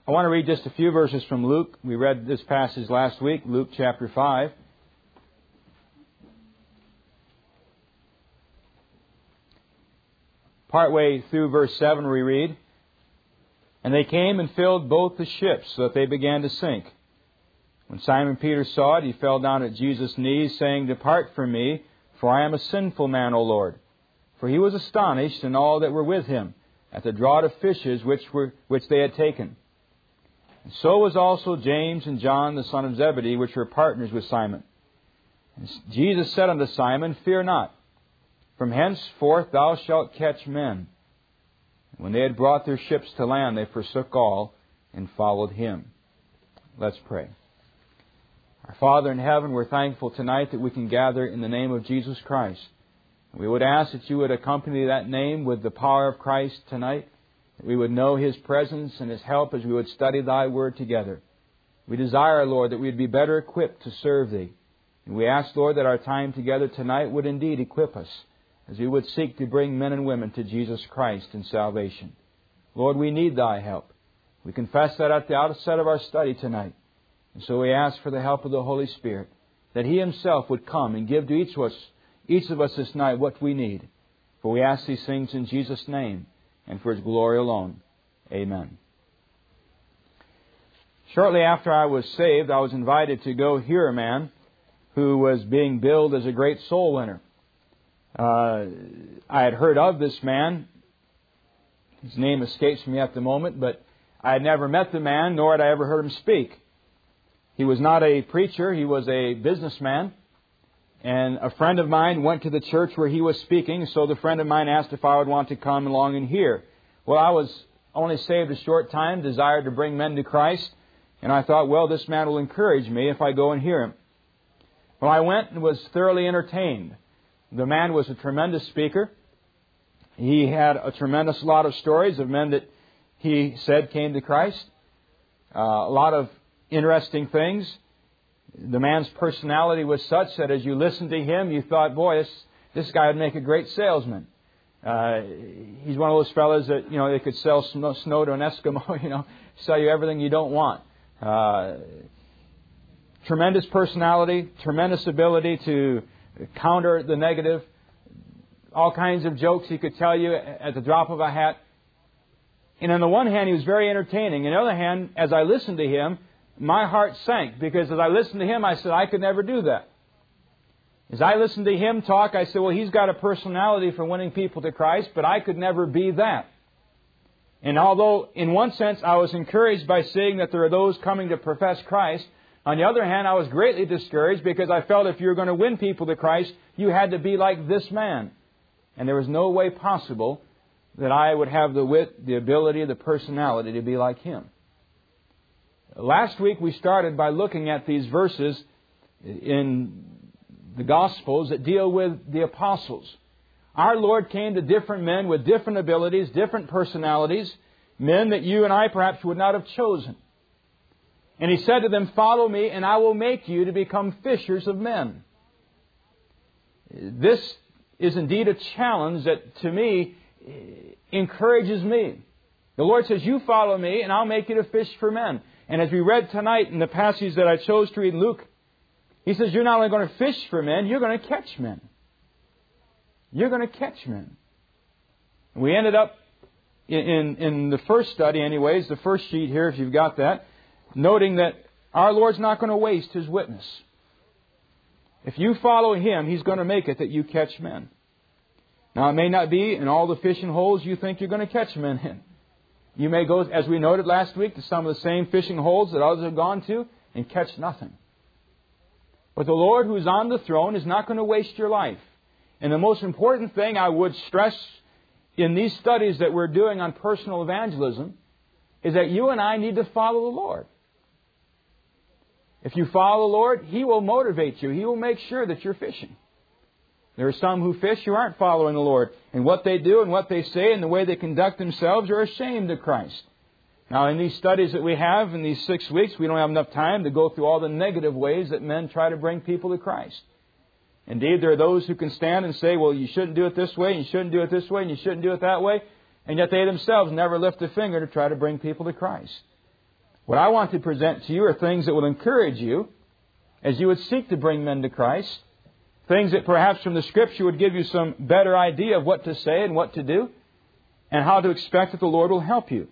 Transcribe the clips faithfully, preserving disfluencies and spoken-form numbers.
I want to read just a few verses from Luke. We read this passage last week, Luke chapter five. Partway through verse seven we read, "And they came and filled both the ships, so that they began to sink. When Simon Peter saw it, he fell down at Jesus' knees, saying, 'Depart from me, for I am a sinful man, O Lord.' For he was astonished, and all that were with him, at the draught of fishes which were which they had taken. And so was also James and John, the son of Zebedee, which were partners with Simon. And Jesus said unto Simon, Fear not, from henceforth thou shalt catch men. And when they had brought their ships to land, they forsook all and followed him." Let's pray. Our Father in heaven, we're thankful tonight that we can gather in the name of Jesus Christ. We would ask that you would accompany that name with the power of Christ tonight, that we would know His presence and His help as we would study Thy Word together. We desire, Lord, that we'd be better equipped to serve Thee. And we ask, Lord, that our time together tonight would indeed equip us as we would seek to bring men and women to Jesus Christ in salvation. Lord, we need Thy help. We confess that at the outset of our study tonight. And so we ask for the help of the Holy Spirit, that He Himself would come and give to each of us, each of us this night what we need. For we ask these things in Jesus' name and for His glory alone. Amen. Shortly after I was saved, I was invited to go hear a man who was being billed as a great soul winner. Uh, I had heard of this man. His name escapes me at the moment, but I had never met the man, nor had I ever heard him speak. He was not a preacher. He was a businessman. And a friend of mine went to the church where he was speaking, so the friend of mine asked if I would want to come along and hear. Well, I was only saved a short time, desired to bring men to Christ, and I thought, well, this man will encourage me if I go and hear him. Well, I went and was thoroughly entertained. The man was a tremendous speaker. He had a tremendous lot of stories of men that he said came to Christ. Uh, a lot of interesting things. The man's personality was such that as you listened to him, you thought, boy, this, this guy would make a great salesman. Uh, he's one of those fellas that, you know, they could sell snow, snow to an Eskimo, you know, sell you everything you don't want. Uh, tremendous personality, tremendous ability to counter the negative. All kinds of jokes he could tell you at the drop of a hat. And on the one hand, he was very entertaining. On the other hand, as I listened to him, my heart sank, because as I listened to him, I said, I could never do that. As I listened to him talk, I said, well, he's got a personality for winning people to Christ, but I could never be that. And although, in one sense, I was encouraged by seeing that there are those coming to profess Christ, on the other hand, I was greatly discouraged because I felt if you were going to win people to Christ, you had to be like this man. And there was no way possible that I would have the wit, the ability, the personality to be like him. Last week we started by looking at these verses in the Gospels that deal with the apostles. Our Lord came to different men with different abilities, different personalities, men that you and I perhaps would not have chosen. And He said to them, follow me and I will make you to become fishers of men. This is indeed a challenge that to me encourages me. The Lord says, you follow me and I'll make you to fish for men. And as we read tonight in the passage that I chose to read in Luke, He says, you're not only going to fish for men, you're going to catch men. You're going to catch men. And we ended up in, in, in the first study anyways, the first sheet here, if you've got that, noting that our Lord's not going to waste His witness. If you follow Him, He's going to make it that you catch men. Now, it may not be in all the fishing holes you think you're going to catch men in. You may go, as we noted last week, to some of the same fishing holes that others have gone to and catch nothing. But the Lord who's on the throne is not going to waste your life. And the most important thing I would stress in these studies that we're doing on personal evangelism is that you and I need to follow the Lord. If you follow the Lord, He will motivate you. He will make sure that you're fishing. There are some who fish who aren't following the Lord. And what they do and what they say and the way they conduct themselves are ashamed of Christ. Now, in these studies that we have in these six weeks, we don't have enough time to go through all the negative ways that men try to bring people to Christ. Indeed, there are those who can stand and say, well, you shouldn't do it this way, and you shouldn't do it this way, and you shouldn't do it that way. And yet they themselves never lift a finger to try to bring people to Christ. What I want to present to you are things that will encourage you as you would seek to bring men to Christ. Things that perhaps from the Scripture would give you some better idea of what to say and what to do, and how to expect that the Lord will help you.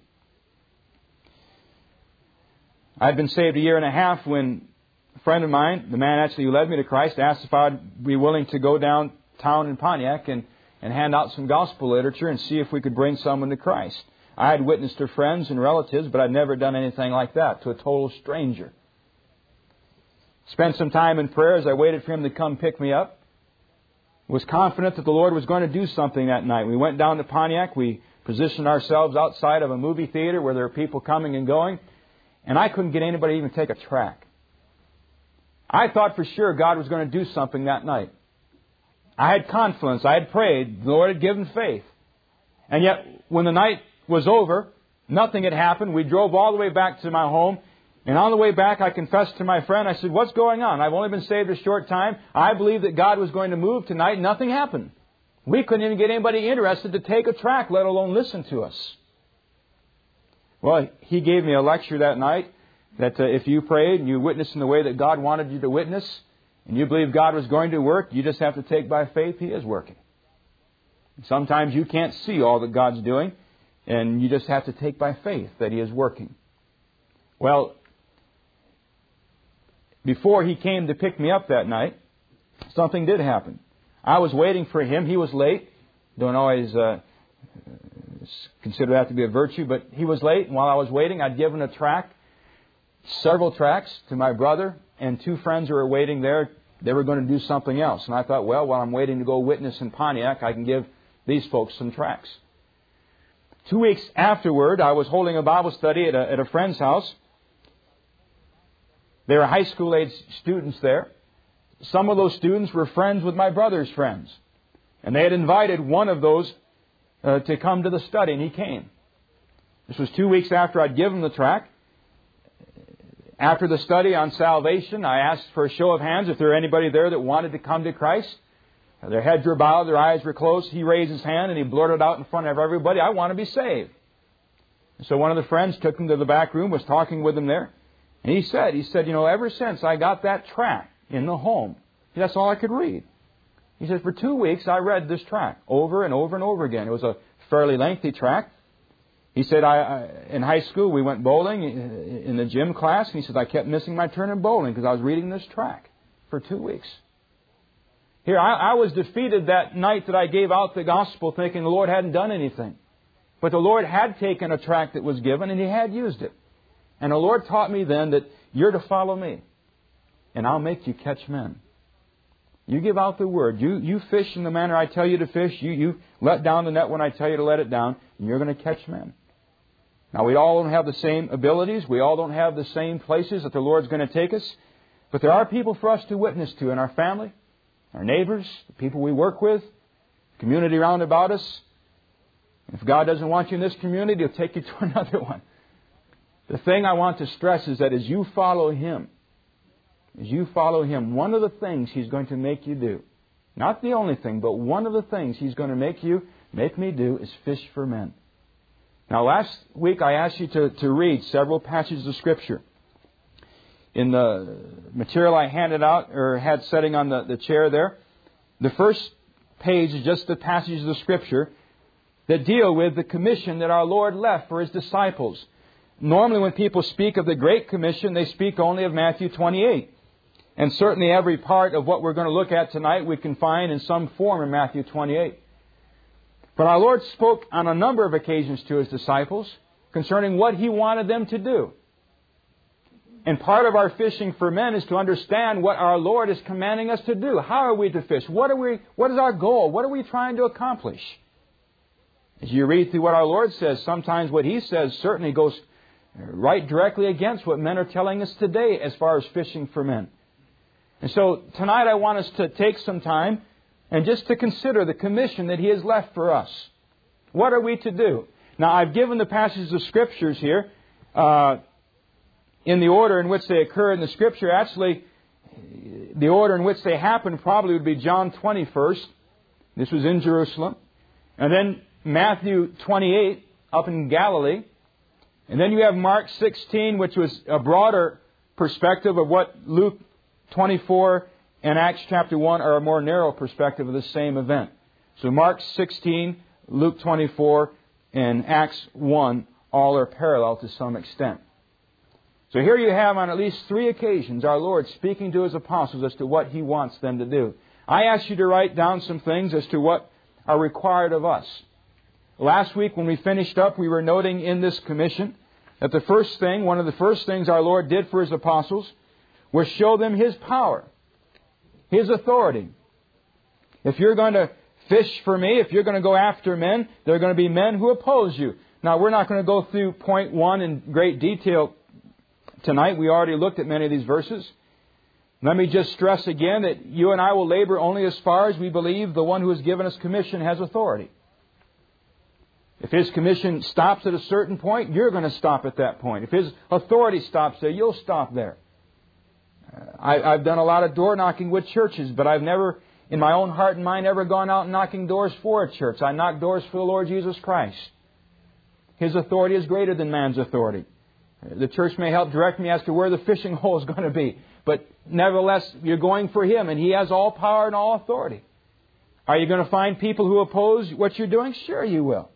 I'd been saved a year and a half when a friend of mine, the man actually who led me to Christ, asked if I'd be willing to go downtown in Pontiac and, and hand out some gospel literature and see if we could bring someone to Christ. I had witnessed to friends and relatives, but I'd never done anything like that to a total stranger. Spent some time in prayer as I waited for him to come pick me up. Was confident that the Lord was going to do something that night. We went down to Pontiac. We positioned ourselves outside of a movie theater where there were people coming and going. And I couldn't get anybody to even take a track. I thought for sure God was going to do something that night. I had confidence. I had prayed. The Lord had given faith. And yet, when the night was over, nothing had happened. We drove all the way back to my home. And on the way back, I confessed to my friend, I said, what's going on? I've only been saved a short time. I believe that God was going to move tonight. Nothing happened. We couldn't even get anybody interested to take a track, let alone listen to us. Well, he gave me a lecture that night that uh, if you prayed and you witnessed in the way that God wanted you to witness, and you believe God was going to work, you just have to take by faith He is working. Sometimes you can't see all that God's doing, and you just have to take by faith that He is working. Well, before he came to pick me up that night, something did happen. I was waiting for him. He was late. Don't always uh, consider that to be a virtue, but he was late. And while I was waiting, I'd given a tract, several tracts to my brother and two friends who were waiting there. They were going to do something else. And I thought, well, while I'm waiting to go witness in Pontiac, I can give these folks some tracts. Two weeks afterward, I was holding a Bible study at a, at a friend's house. There were high school age students there. Some of those students were friends with my brother's friends. And they had invited one of those uh, to come to the study, and he came. This was two weeks after I'd given the tract. After the study on salvation, I asked for a show of hands if there were anybody there that wanted to come to Christ. Their heads were bowed, their eyes were closed. He raised his hand and he blurted out in front of everybody, I want to be saved. So one of the friends took him to the back room, was talking with him there. And he said, he said, you know, ever since I got that tract in the home, that's all I could read. He said, for two weeks I read this tract over and over and over again. It was a fairly lengthy tract. He said, I, I in high school we went bowling in the gym class. And he said, I kept missing my turn in bowling because I was reading this tract for two weeks. Here, I, I was defeated that night that I gave out the gospel thinking the Lord hadn't done anything. But the Lord had taken a tract that was given and He had used it. And the Lord taught me then that you're to follow me. And I'll make you catch men. You give out the word. You you fish in the manner I tell you to fish. You, you let down the net when I tell you to let it down. And you're going to catch men. Now, we all don't have the same abilities. We all don't have the same places that the Lord's going to take us. But there are people for us to witness to in our family, our neighbors, the people we work with, the community round about us. If God doesn't want you in this community, He'll take you to another one. The thing I want to stress is that as you follow Him, as you follow Him, one of the things He's going to make you do, not the only thing, but one of the things He's going to make you, make me do, is fish for men. Now, last week I asked you to, to read several passages of Scripture. In the material I handed out, or had sitting on the, the chair there, the first page is just the passages of Scripture that deal with the commission that our Lord left for His disciples. Normally when people speak of the Great Commission, they speak only of Matthew twenty-eight. And certainly every part of what we're going to look at tonight we can find in some form in Matthew twenty-eight. But our Lord spoke on a number of occasions to His disciples concerning what He wanted them to do. And part of our fishing for men is to understand what our Lord is commanding us to do. How are we to fish? What are we? What is our goal? What are we trying to accomplish? As you read through what our Lord says, sometimes what He says certainly goes right directly against what men are telling us today as far as fishing for men. And so tonight I want us to take some time and just to consider the commission that He has left for us. What are we to do? Now, I've given the passages of Scriptures here uh, in the order in which they occur in the Scripture. Actually, the order in which they happen probably would be John twenty first. This was in Jerusalem. And then Matthew twenty-eight up in Galilee. And then you have Mark sixteen, which was a broader perspective of what Luke twenty-four and Acts chapter one are a more narrow perspective of the same event. So Mark sixteen, Luke twenty-four, and Acts one all are parallel to some extent. So here you have on at least three occasions our Lord speaking to His apostles as to what He wants them to do. I asked you to write down some things as to what are required of us. Last week when we finished up, we were noting in this commission that the first thing, one of the first things our Lord did for His apostles was show them His power, His authority. If you're going to fish for me, if you're going to go after men, there are going to be men who oppose you. Now, we're not going to go through point one in great detail tonight. We already looked at many of these verses. Let me just stress again that you and I will labor only as far as we believe the one who has given us commission has authority. If His commission stops at a certain point, you're going to stop at that point. If His authority stops there, you'll stop there. I, I've done a lot of door knocking with churches, but I've never, in my own heart and mind, ever gone out knocking doors for a church. I knock doors for the Lord Jesus Christ. His authority is greater than man's authority. The church may help direct me as to where the fishing hole is going to be, but nevertheless, you're going for Him, and He has all power and all authority. Are you going to find people who oppose what you're doing? Sure you will.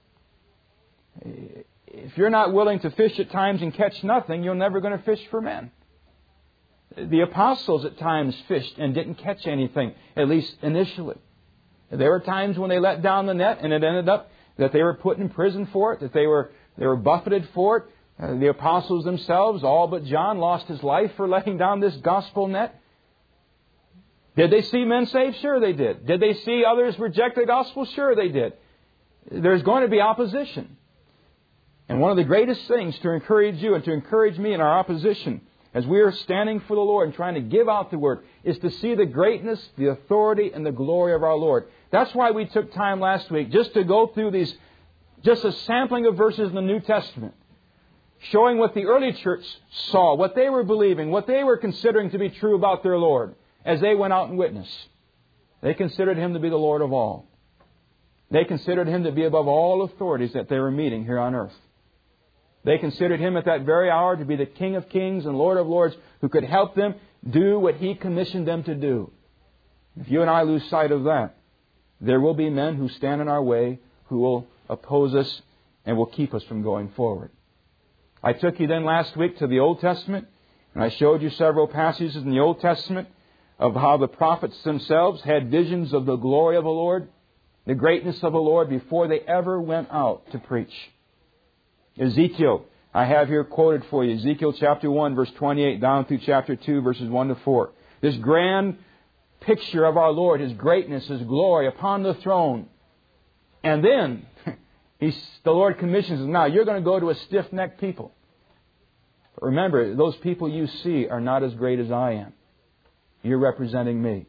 If you're not willing to fish at times and catch nothing, you're never going to fish for men. The apostles at times fished and didn't catch anything, at least initially. There were times when they let down the net and it ended up that they were put in prison for it, that they were they were buffeted for it. Uh, the apostles themselves, all but John, lost his life for letting down this gospel net. Did they see men saved? Sure they did. Did they see others reject the gospel? Sure they did. There's going to be opposition. And one of the greatest things to encourage you and to encourage me in our opposition as we are standing for the Lord and trying to give out the Word is to see the greatness, the authority, and the glory of our Lord. That's why we took time last week just to go through these, just a sampling of verses in the New Testament, showing what the early church saw, what they were believing, what they were considering to be true about their Lord as they went out and witnessed. They considered Him to be the Lord of all. They considered Him to be above all authorities that they were meeting here on earth. They considered Him at that very hour to be the King of kings and Lord of lords who could help them do what He commissioned them to do. If you and I lose sight of that, there will be men who stand in our way who will oppose us and will keep us from going forward. I took you then last week to the Old Testament, and I showed you several passages in the Old Testament of how the prophets themselves had visions of the glory of the Lord, the greatness of the Lord, before they ever went out to preach. Ezekiel, I have here quoted for you, Ezekiel chapter one, verse twenty-eight, down through chapter two, verses one to four. This grand picture of our Lord, His greatness, His glory upon the throne. And then He's, the Lord commissions us, now you're going to go to a stiff-necked people. But remember, those people you see are not as great as I am. You're representing me.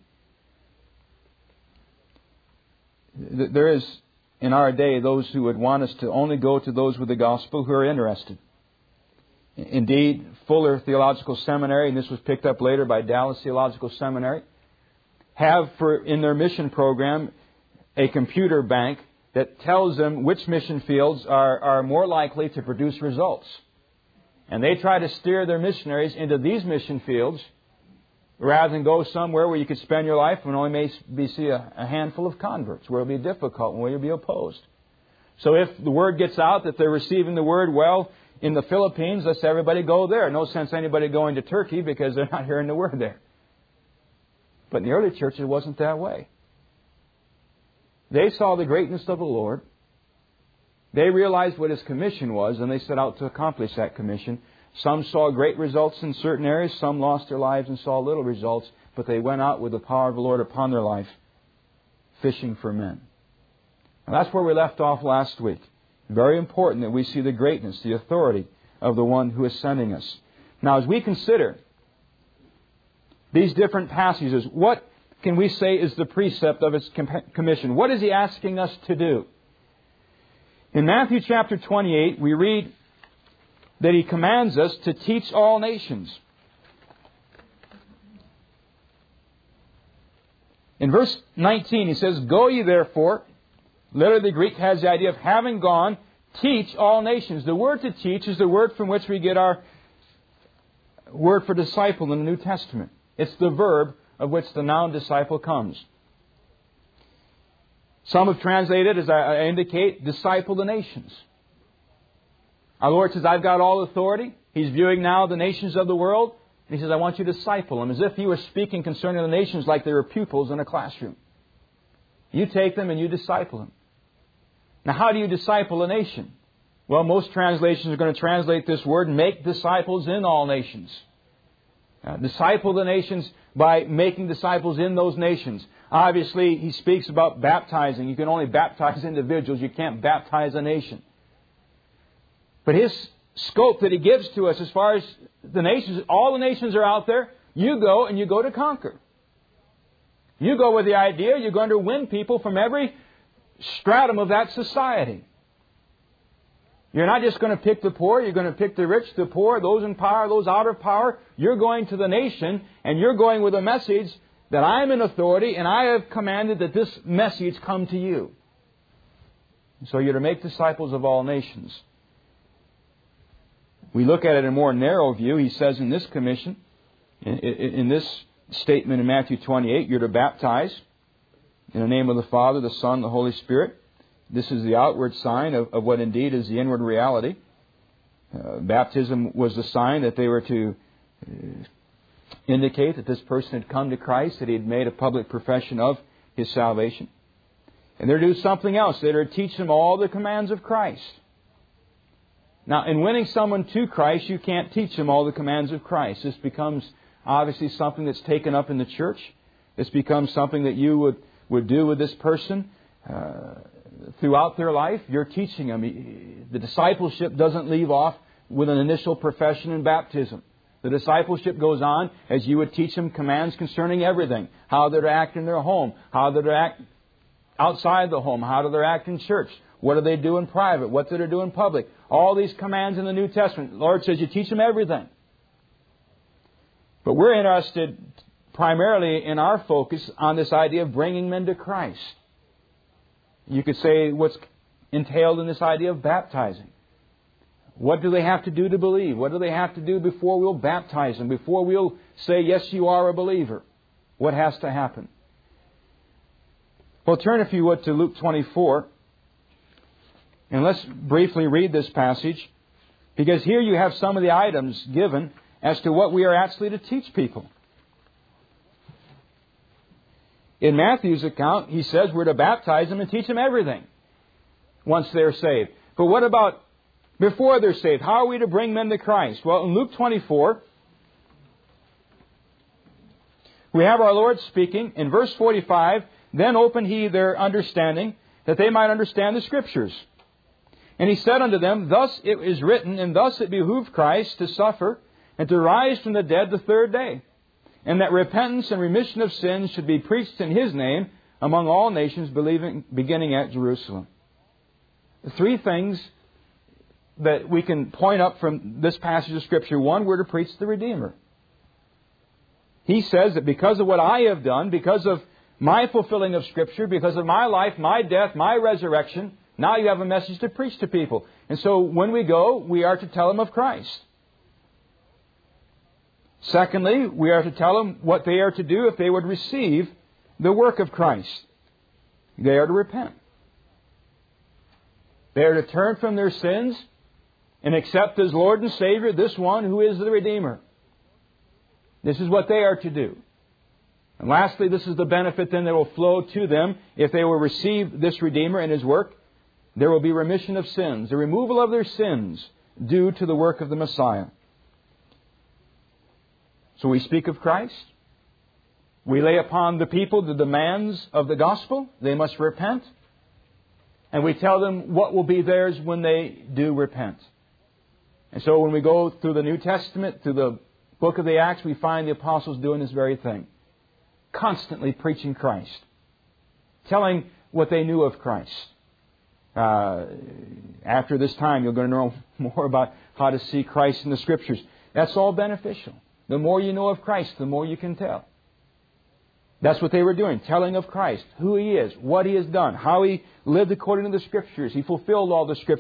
There is, in our day, those who would want us to only go to those with the gospel who are interested. Indeed, Fuller Theological Seminary, and this was picked up later by Dallas Theological Seminary, have for in their mission program a computer bank that tells them which mission fields are, are more likely to produce results. And they try to steer their missionaries into these mission fields rather than go somewhere where you could spend your life and only may be see a, a handful of converts, where it will be difficult and where you'll be opposed. So if the word gets out that they're receiving the word well in the Philippines, let's everybody go there. No sense anybody going to Turkey because they're not hearing the word there. But in the early church, it wasn't that way. They saw the greatness of the Lord. They realized what His commission was, and they set out to accomplish that commission. Some saw great results in certain areas. Some lost their lives and saw little results. But they went out with the power of the Lord upon their life, fishing for men. And that's where we left off last week. Very important that we see the greatness, the authority of the one who is sending us. Now, as we consider these different passages, what can we say is the precept of His commission? What is He asking us to do? In Matthew chapter twenty-eight, we read that He commands us to teach all nations. In verse nineteen, He says, "Go ye therefore," literally the Greek has the idea of having gone, Teach all nations. The word to teach is the word from which we get our word for disciple in the New Testament. It's the verb of which the noun disciple comes. Some have translated, as I indicate, disciple the nations. Our Lord says, I've got all authority. He's viewing now the nations of the world. And He says, I want you to disciple them, as if He were speaking concerning the nations like they were pupils in a classroom. You take them and you disciple them. Now, how do you disciple a nation? Well, most translations are going to translate this word, make disciples in all nations. Uh, disciple the nations by making disciples in those nations. Obviously, He speaks about baptizing. You can only baptize individuals. You can't baptize a nation. But His scope that He gives to us as far as the nations, all the nations are out there. You go and you go to conquer. You go with the idea you're going to win people from every stratum of that society. You're not just going to pick the poor. You're going to pick the rich, the poor, those in power, those out of power. You're going to the nation, and you're going with a message that I'm in authority, and I have commanded that this message come to you. So you're to make disciples of all nations. We look at it in a more narrow view. He says in this commission, in, in, in this statement in Matthew twenty-eight, you're to baptize in the name of the Father, the Son, the Holy Spirit. This is the outward sign of, of what indeed is the inward reality. Uh, baptism was the sign that they were to uh, indicate that this person had come to Christ, that he had made a public profession of his salvation. And they're to do something else. They're to teach them all the commands of Christ. Now, in winning someone to Christ, you can't teach them all the commands of Christ. This becomes obviously something that's taken up in the church. This becomes something that you would, would do with this person uh, throughout their life. You're teaching them. The discipleship doesn't leave off with an initial profession in baptism. The discipleship goes on as you would teach them commands concerning everything. How they're to act in their home. How they're to act outside the home. How do they act in church. What do they do in private? What do they do in public? All these commands in the New Testament. The Lord says you teach them everything. But we're interested primarily in our focus on this idea of bringing men to Christ. You could say what's entailed in this idea of baptizing. What do they have to do to believe? What do they have to do before we'll baptize them? Before we'll say, yes, you are a believer? What has to happen? Well, turn, if you would, to Luke twenty-four. And let's briefly read this passage, because here you have some of the items given as to what we are actually to teach people. In Matthew's account, he says we're to baptize them and teach them everything once they're saved. But what about before they're saved? How are we to bring men to Christ? Well, in Luke twenty-four, we have our Lord speaking in verse forty-five, then opened He their understanding, that they might understand the Scriptures. And He said unto them, thus it is written, and thus it behooved Christ to suffer, and to rise from the dead the third day, and that repentance and remission of sins should be preached in His name among all nations, believing, beginning at Jerusalem. Three things that we can point up from this passage of Scripture. One, we're to preach the Redeemer. He says that because of what I have done, because of my fulfilling of Scripture, because of my life, my death, my resurrection, now you have a message to preach to people. And so when we go, we are to tell them of Christ. Secondly, we are to tell them what they are to do if they would receive the work of Christ. They are to repent. They are to turn from their sins and accept as Lord and Savior this one who is the Redeemer. This is what they are to do. And lastly, this is the benefit then that will flow to them if they will receive this Redeemer and His work. There will be remission of sins, the removal of their sins due to the work of the Messiah. So we speak of Christ. We lay upon the people the demands of the gospel. They must repent. And we tell them what will be theirs when they do repent. And so when we go through the New Testament, through the book of the Acts, we find the apostles doing this very thing. Constantly preaching Christ. Telling what they knew of Christ. Uh, after this time, you're going to know more about how to see Christ in the Scriptures. That's all beneficial. The more you know of Christ, the more you can tell. That's what they were doing, telling of Christ, who He is, what He has done, how He lived according to the Scriptures. He fulfilled all the Scriptures.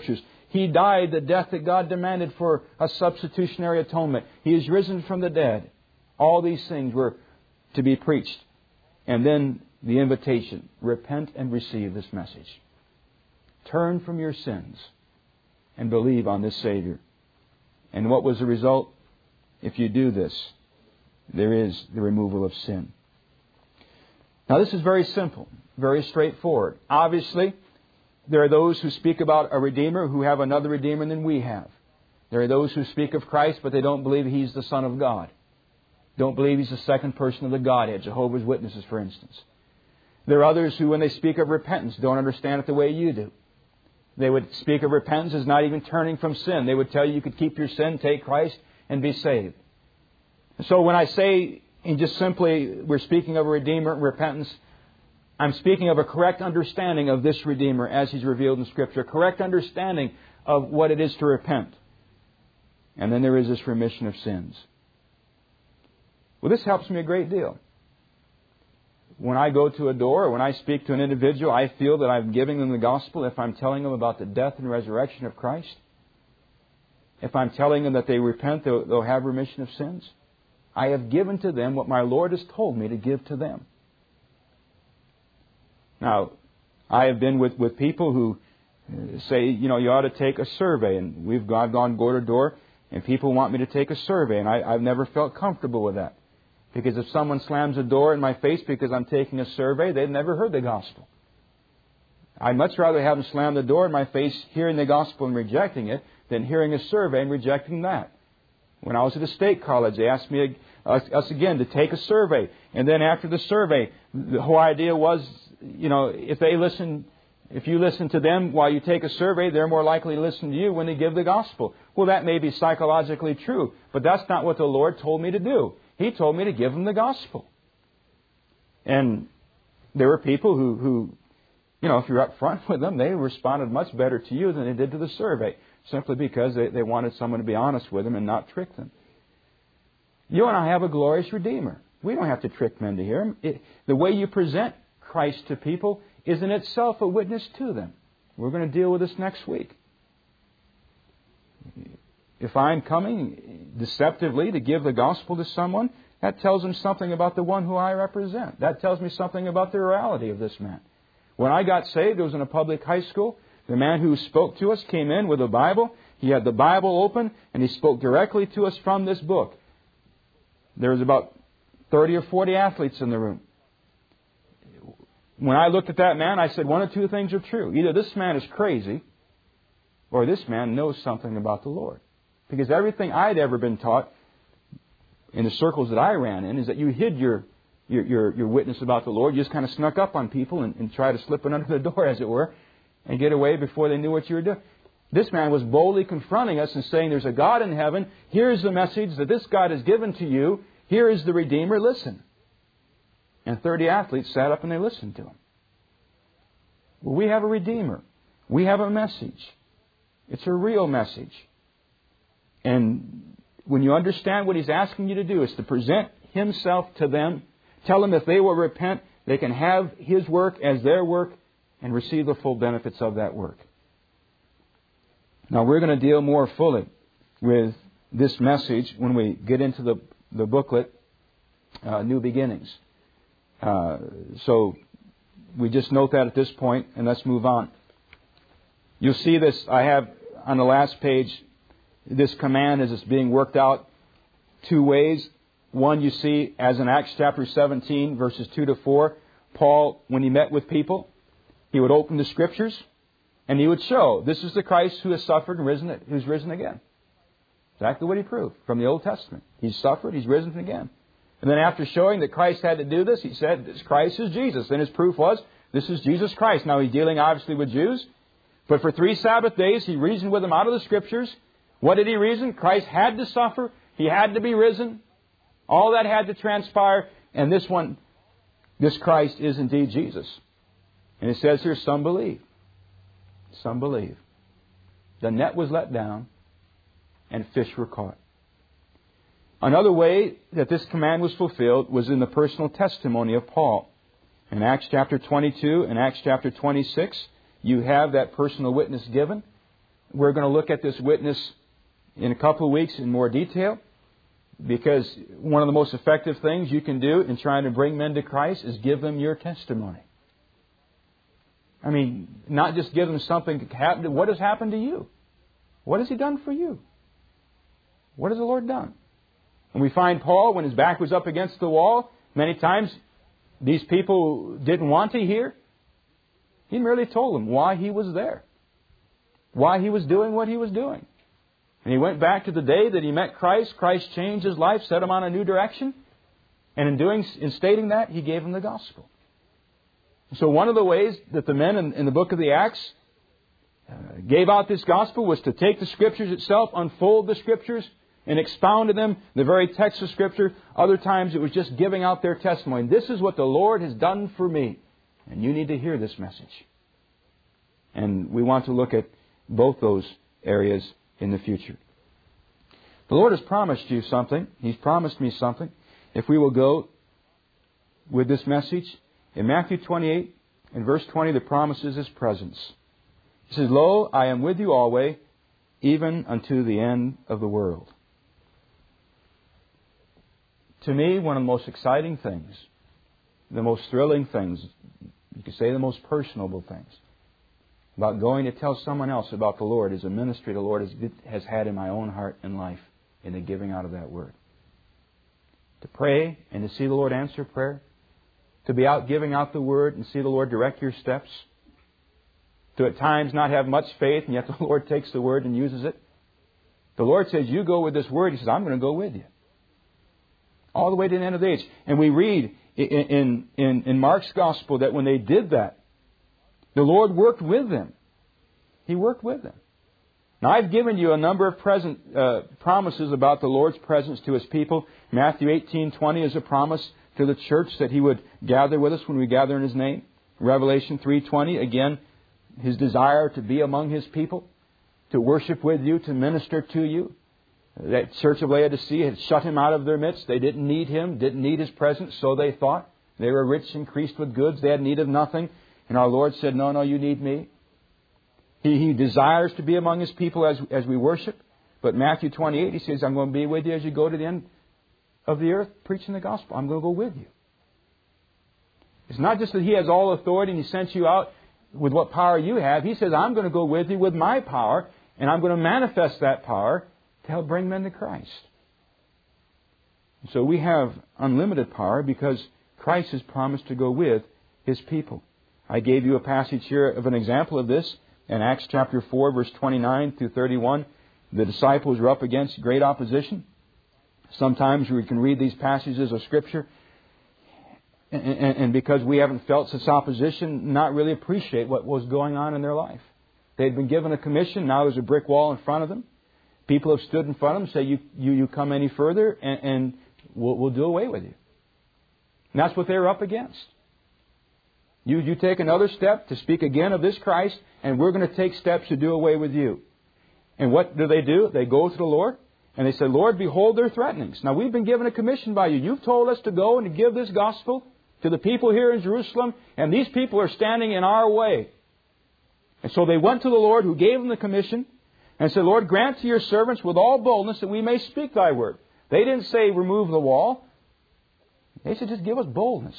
He died the death that God demanded for a substitutionary atonement. He is risen from the dead. All these things were to be preached. And then the invitation, repent and receive this message. Turn from your sins and believe on this Savior. And what was the result? If you do this, there is the removal of sin. Now this is very simple, very straightforward. Obviously, there are those who speak about a Redeemer who have another Redeemer than we have. There are those who speak of Christ, but they don't believe He's the Son of God. Don't believe He's the second person of the Godhead, Jehovah's Witnesses, for instance. There are others who, when they speak of repentance, don't understand it the way you do. They would speak of repentance as not even turning from sin. They would tell you you could keep your sin, take Christ, and be saved. So when I say, in just simply, we're speaking of a Redeemer, repentance, I'm speaking of a correct understanding of this Redeemer as He's revealed in Scripture. A correct understanding of what it is to repent. And then there is this remission of sins. Well, this helps me a great deal. When I go to a door or when I speak to an individual, I feel that I'm giving them the gospel if I'm telling them about the death and resurrection of Christ. If I'm telling them that they repent, they'll, they'll have remission of sins. I have given to them what my Lord has told me to give to them. Now, I have been with, with people who say, you know, you ought to take a survey. And we've I've gone door to door, and people want me to take a survey. And I, I've never felt comfortable with that. Because if someone slams a door in my face because I'm taking a survey, they've never heard the gospel. I'd much rather have them slam the door in my face, hearing the gospel and rejecting it, than hearing a survey and rejecting that. When I was at a state college, they asked me, us, us again, to take a survey. And then after the survey, the whole idea was, you know, if they listen, if you listen to them while you take a survey, they're more likely to listen to you when they give the gospel. Well, that may be psychologically true, but that's not what the Lord told me to do. He told me to give them the gospel. And there were people who, who, you know, if you're up front with them, they responded much better to you than they did to the survey, simply because they, they wanted someone to be honest with them and not trick them. You and I have a glorious Redeemer. We don't have to trick men to hear Him. It, the way you present Christ to people is in itself a witness to them. We're going to deal with this next week. If I'm coming deceptively to give the gospel to someone, that tells them something about the one who I represent. That tells me something about the reality of this man. When I got saved, it was in a public high school. The man who spoke to us came in with a Bible. He had the Bible open, and he spoke directly to us from this book. There was about thirty or forty athletes in the room. When I looked at that man, I said, one of two things are true. Either this man is crazy, or this man knows something about the Lord. Because everything I'd ever been taught in the circles that I ran in is that you hid your your, your, your witness about the Lord. You just kind of snuck up on people and, and tried to slip it under the door, as it were, and get away before they knew what you were doing. This man was boldly confronting us and saying, there's a God in heaven. Here's the message that this God has given to you. Here is the Redeemer. Listen. And thirty athletes sat up and they listened to him. Well, we have a Redeemer. We have a message. It's a real message. And when you understand what He's asking you to do is to present Himself to them, tell them if they will repent, they can have His work as their work and receive the full benefits of that work. Now, we're going to deal more fully with this message when we get into the, the booklet, uh, New Beginnings. Uh, so we just note that at this point, and let's move on. You'll see this, I have on the last page, this command as it's being worked out two ways. One you see as in Acts chapter seventeen, verses two to four. Paul, when he met with people, he would open the Scriptures and he would show, this is the Christ who has suffered and risen, who's risen again. Exactly what he proved from the Old Testament. He's suffered, He's risen again. And then after showing that Christ had to do this, he said, this Christ is Jesus. And his proof was, this is Jesus Christ. Now he's dealing obviously with Jews. But for three Sabbath days, he reasoned with them out of the Scriptures. What did he reason? Christ had to suffer. He had to be risen. All that had to transpire. And this one, this Christ is indeed Jesus. And it says here, some believe. Some believe. The net was let down and fish were caught. Another way that this command was fulfilled was in the personal testimony of Paul. In Acts chapter twenty-two and Acts chapter twenty-six, you have that personal witness given, We're going to look at this witness in a couple of weeks in more detail, because one of the most effective things you can do in trying to bring men to Christ is give them your testimony. I mean, not just give them something that happened. What has happened to you? What has He done for you? What has the Lord done? And we find Paul, when his back was up against the wall, many times these people didn't want to hear. He merely told them why he was there, why he was doing what he was doing. And he went back to the day that he met Christ. Christ changed his life, set him on a new direction. And in doing, in stating that, he gave him the gospel. So one of the ways that the men in, in the book of the Acts uh, gave out this gospel was to take the Scriptures itself, unfold the Scriptures, and expound to them the very text of Scripture. Other times it was just giving out their testimony. This is what the Lord has done for me. And you need to hear this message. And we want to look at both those areas in the future. The Lord has promised you something. He's promised me something. If we will go with this message, in Matthew twenty-eight, in verse twenty, the promise is His presence. He says, "Lo, I am with you always, even unto the end of the world." To me, one of the most exciting things, the most thrilling things, you could say the most personable things, about going to tell someone else about the Lord is a ministry the Lord has, has had in my own heart and life in the giving out of that Word. To pray and to see the Lord answer prayer. To be out giving out the Word and see the Lord direct your steps. To at times not have much faith, and yet the Lord takes the Word and uses it. The Lord says, you go with this Word. He says, I'm going to go with you. All the way to the end of the age. And we read in, in, in, in Mark's Gospel that when they did that, the Lord worked with them. He worked with them. Now, I've given you a number of present uh, promises about the Lord's presence to His people. Matthew eighteen twenty is a promise to the church that He would gather with us when we gather in His name. Revelation three twenty, again, His desire to be among His people, to worship with you, to minister to you. That church of Laodicea had shut Him out of their midst. They didn't need Him, didn't need His presence, so they thought. They were rich, increased with goods. They had need of nothing. And our Lord said, no, no, you need me. He, he desires to be among His people as, as we worship. But Matthew twenty-eight, He says, I'm going to be with you as you go to the end of the earth preaching the gospel. I'm going to go with you. It's not just that He has all authority and He sent you out with what power you have. He says, I'm going to go with you with my power, and I'm going to manifest that power to help bring men to Christ. So we have unlimited power because Christ has promised to go with His people. I gave you a passage here of an example of this in Acts chapter four, verse twenty-nine through thirty-one. The disciples were up against great opposition. Sometimes we can read these passages of Scripture and, and, and because we haven't felt such opposition, not really appreciate what was going on in their life. They'd been given a commission. Now there's a brick wall in front of them. People have stood in front of them and say, you, you, you come any further and, and we'll, we'll do away with you. And that's what they were up against. You, you take another step to speak again of this Christ, and we're going to take steps to do away with you. And what do they do? They go to the Lord, and they say, Lord, behold their threatenings. Now, we've been given a commission by you. You've told us to go and to give this gospel to the people here in Jerusalem, and these people are standing in our way. And so they went to the Lord who gave them the commission and said, Lord, grant to your servants with all boldness that we may speak thy word. They didn't say remove the wall. They said just give us boldness.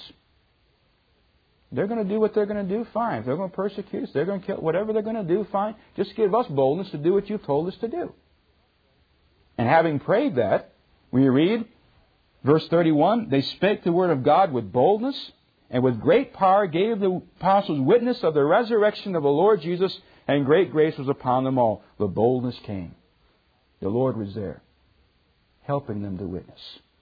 They're going to do what they're going to do, fine. If they're going to persecute us, they're going to kill, whatever they're going to do, fine. Just give us boldness to do what you've told us to do. And having prayed that, we read, verse thirty-one, they spake the word of God with boldness, and with great power gave the apostles witness of the resurrection of the Lord Jesus, and great grace was upon them all. The boldness came. The Lord was there, helping them to witness.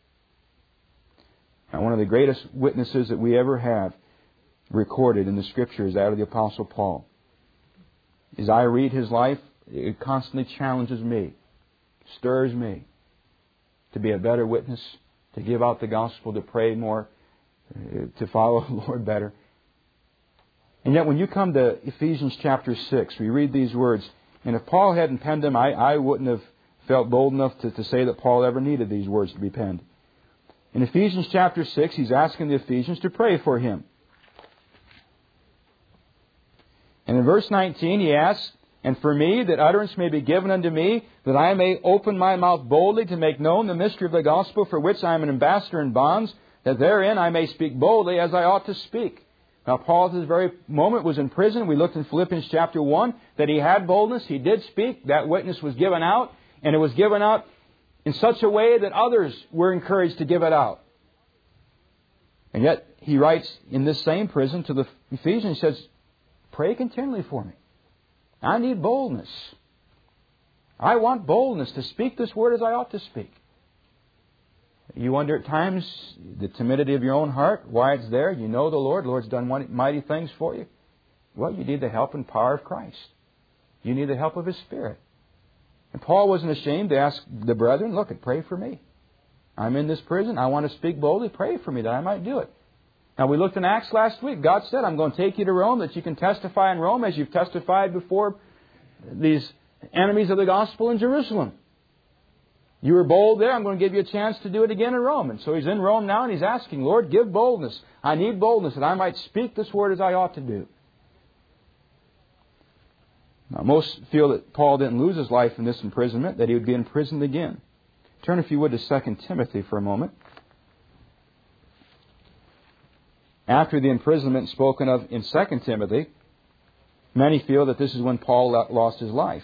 Now, one of the greatest witnesses that we ever have recorded in the Scripture is that of the Apostle Paul. As I read his life, it constantly challenges me, stirs me to be a better witness, to give out the gospel, to pray more, to follow the Lord better. And yet when you come to Ephesians chapter six, we read these words, and if Paul hadn't penned them, I, I wouldn't have felt bold enough to, to say that Paul ever needed these words to be penned. In Ephesians chapter six, he's asking the Ephesians to pray for him. And in verse nineteen, he asks And for me, that utterance may be given unto me, that I may open my mouth boldly to make known the mystery of the gospel, for which I am an ambassador in bonds, that therein I may speak boldly as I ought to speak. Now, Paul at this very moment was in prison. We looked in Philippians chapter one that he had boldness. He did speak. That witness was given out. And it was given out in such a way that others were encouraged to give it out. And yet, he writes in this same prison to the Ephesians, he says, pray continually for me. I need boldness. I want boldness to speak this word as I ought to speak. You wonder at times the timidity of your own heart, why it's there. You know the Lord. The Lord's done mighty things for you. Well, you need the help and power of Christ. You need the help of His Spirit. And Paul wasn't ashamed to ask the brethren, look, pray for me. I'm in this prison. I want to speak boldly. Pray for me that I might do it. Now, we looked in Acts last week. God said, I'm going to take you to Rome that you can testify in Rome as you've testified before these enemies of the gospel in Jerusalem. You were bold there. I'm going to give you a chance to do it again in Rome. And so he's in Rome now and he's asking, Lord, give boldness. I need boldness that I might speak this word as I ought to do. Now, most feel that Paul didn't lose his life in this imprisonment, that he would be imprisoned again. Turn, if you would, to Second Timothy for a moment. After the imprisonment spoken of in Second Timothy, many feel that this is when Paul lost his life.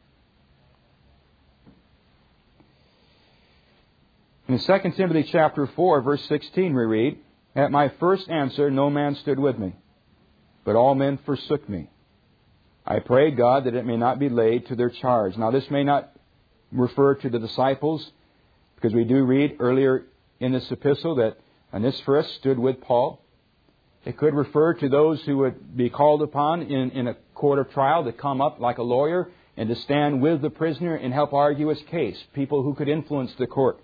In Second Timothy chapter four, verse sixteen, we read, At my first answer no man stood with me, but all men forsook me. I pray God that it may not be laid to their charge. Now, this may not refer to the disciples, because we do read earlier in this epistle that Onesiphorus stood with Paul. It could refer to those who would be called upon in, in a court of trial to come up like a lawyer and to stand with the prisoner and help argue his case. People who could influence the court.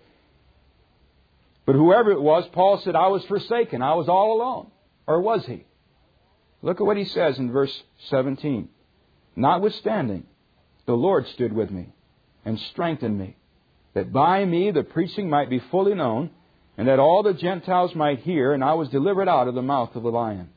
But whoever it was, Paul said, I was forsaken. I was all alone. Or was he? Look at what he says in verse seventeen. Notwithstanding, the Lord stood with me and strengthened me, that by me the preaching might be fully known, and that all the Gentiles might hear, and I was delivered out of the mouth of the lion.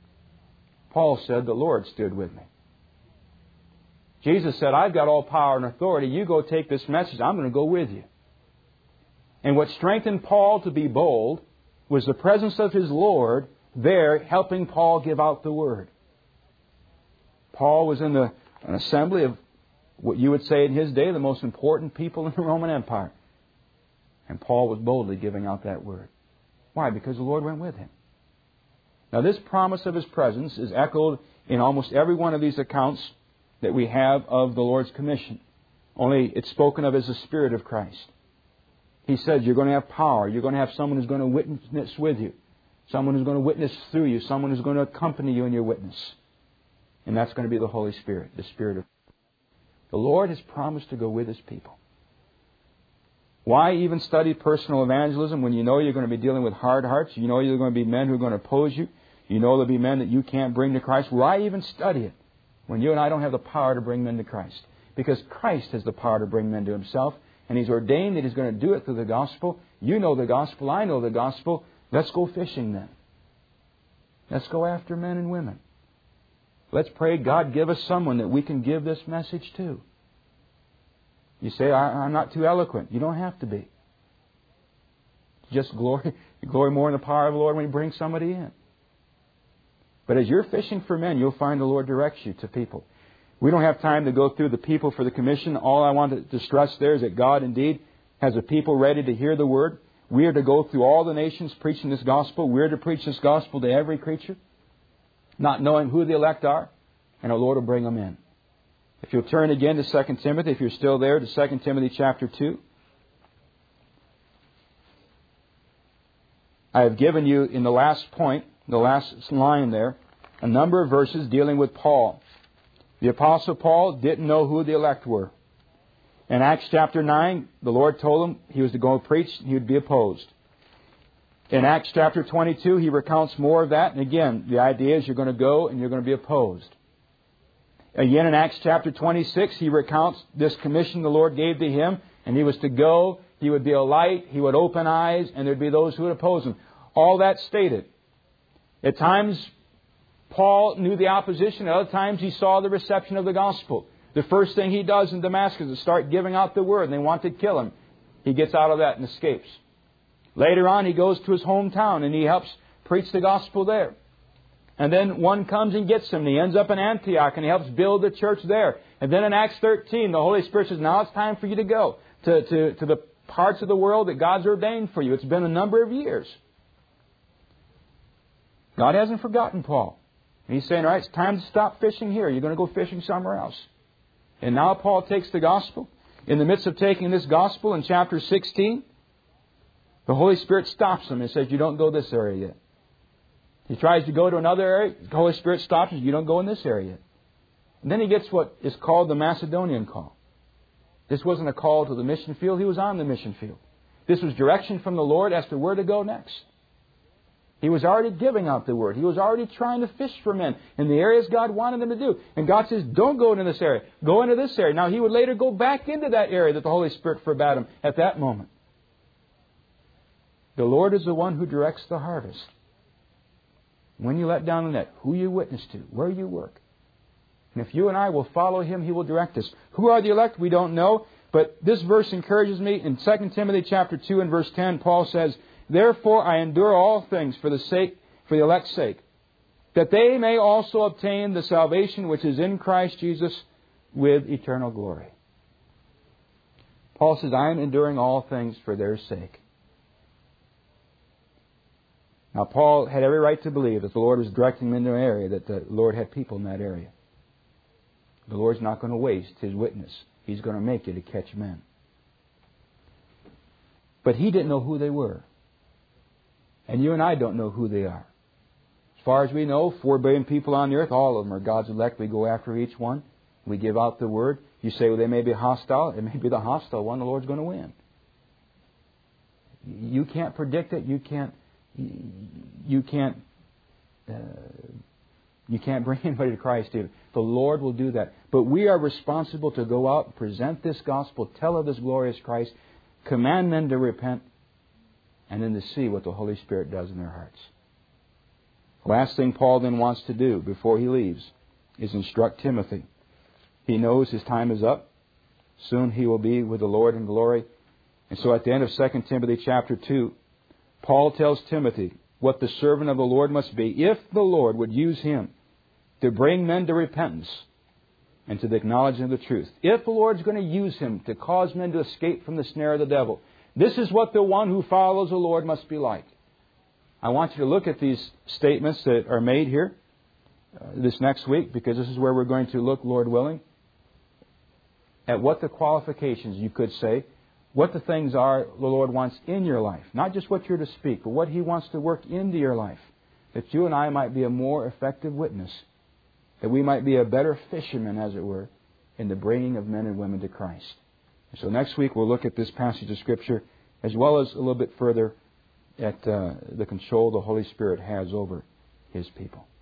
Paul said, the Lord stood with me. Jesus said, I've got all power and authority. You go take this message. I'm going to go with you. And what strengthened Paul to be bold was the presence of his Lord there helping Paul give out the word. Paul was in the, an assembly of what you would say in his day, the most important people in the Roman Empire. And Paul was boldly giving out that word. Why? Because the Lord went with him. Now, this promise of His presence is echoed in almost every one of these accounts that we have of the Lord's commission. Only it's spoken of as the Spirit of Christ. He says you're going to have power. You're going to have someone who's going to witness with you. Someone who's going to witness through you. Someone who's going to accompany you in your witness. And that's going to be the Holy Spirit, the Spirit of the Lord has promised to go with His people. Why even study personal evangelism when you know you're going to be dealing with hard hearts? You know you're going to be men who are going to oppose you. You know there'll be men that you can't bring to Christ. Why even study it when you and I don't have the power to bring men to Christ? Because Christ has the power to bring men to Himself. And He's ordained that He's going to do it through the gospel. You know the gospel. I know the gospel. Let's go fishing then. Let's go after men and women. Let's pray, God, give us someone that we can give this message to. You say, I, I'm not too eloquent. You don't have to be. Just glory, glory more in the power of the Lord when He brings somebody in. But as you're fishing for men, you'll find the Lord directs you to people. We don't have time to go through the people for the commission. All I want to stress there is that God indeed has a people ready to hear the Word. We are to go through all the nations preaching this gospel. We are to preach this gospel to every creature, not knowing who the elect are, and our Lord will bring them in. If you'll turn again to Second Timothy, if you're still there, to Second Timothy chapter two. I have given you in the last point, the last line there, a number of verses dealing with Paul. The Apostle Paul didn't know who the elect were. In Acts chapter nine, the Lord told him he was to go and preach and he would be opposed. In Acts chapter twenty-two, he recounts more of that. And again, the idea is you're going to go and you're going to be opposed. Again, in Acts chapter twenty-six, he recounts this commission the Lord gave to him. And he was to go, he would be a light, he would open eyes, and there'd be those who would oppose him. All that stated. At times, Paul knew the opposition. At other times, he saw the reception of the gospel. The first thing he does in Damascus is start giving out the word, and they want to kill him. He gets out of that and escapes. Later on, he goes to his hometown, and he helps preach the gospel there. And then one comes and gets him, and he ends up in Antioch, and he helps build the church there. And then in Acts thirteen, the Holy Spirit says, now it's time for you to go to, to, to the parts of the world that God's ordained for you. It's been a number of years. God hasn't forgotten Paul. And he's saying, all right, it's time to stop fishing here. You're going to go fishing somewhere else. And now Paul takes the gospel. In the midst of taking this gospel in chapter sixteen, the Holy Spirit stops him and says, you don't go this area yet. He tries to go to another area. The Holy Spirit stops him. You don't go in this area yet. And then he gets what is called the Macedonian call. This wasn't a call to the mission field. He was on the mission field. This was direction from the Lord as to where to go next. He was already giving out the word. He was already trying to fish for men in the areas God wanted him to do. And God says, don't go into this area. Go into this area. Now, he would later go back into that area that the Holy Spirit forbade him at that moment. The Lord is the one who directs the harvest. When you let down the net, who you witness to, where you work. And if you and I will follow Him, He will direct us. Who are the elect? We don't know. But this verse encourages me. In Second Timothy chapter two and verse ten, Paul says, therefore I endure all things for the sake, for the elect's sake, that they may also obtain the salvation which is in Christ Jesus with eternal glory. Paul says, I am enduring all things for their sake. Now, Paul had every right to believe that the Lord was directing him into an area, that the Lord had people in that area. The Lord's not going to waste His witness. He's going to make it to catch men. But he didn't know who they were. And you and I don't know who they are. As far as we know, four billion people on the earth, all of them are God's elect. We go after each one. We give out the word. You say, well, they may be hostile. It may be the hostile one. The Lord's going to win. You can't predict it. You can't You can't uh, you can't bring anybody to Christ either. The Lord will do that. But we are responsible to go out and present this gospel, tell of this glorious Christ, command men to repent, and then to see what the Holy Spirit does in their hearts. The last thing Paul then wants to do before he leaves is instruct Timothy. He knows his time is up. Soon he will be with the Lord in glory. And so at the end of Second Timothy chapter two, Paul tells Timothy what the servant of the Lord must be if the Lord would use him to bring men to repentance and to the acknowledgement of the truth. If the Lord's going to use him to cause men to escape from the snare of the devil, this is what the one who follows the Lord must be like. I want you to look at these statements that are made here uh, this next week, because this is where we're going to look, Lord willing, at what the qualifications, you could say, what the things are the Lord wants in your life. Not just what you're to speak, but what He wants to work into your life. That you and I might be a more effective witness. That we might be a better fisherman, as it were, in the bringing of men and women to Christ. And so next week we'll look at this passage of Scripture, as well as a little bit further at uh, the control the Holy Spirit has over His people.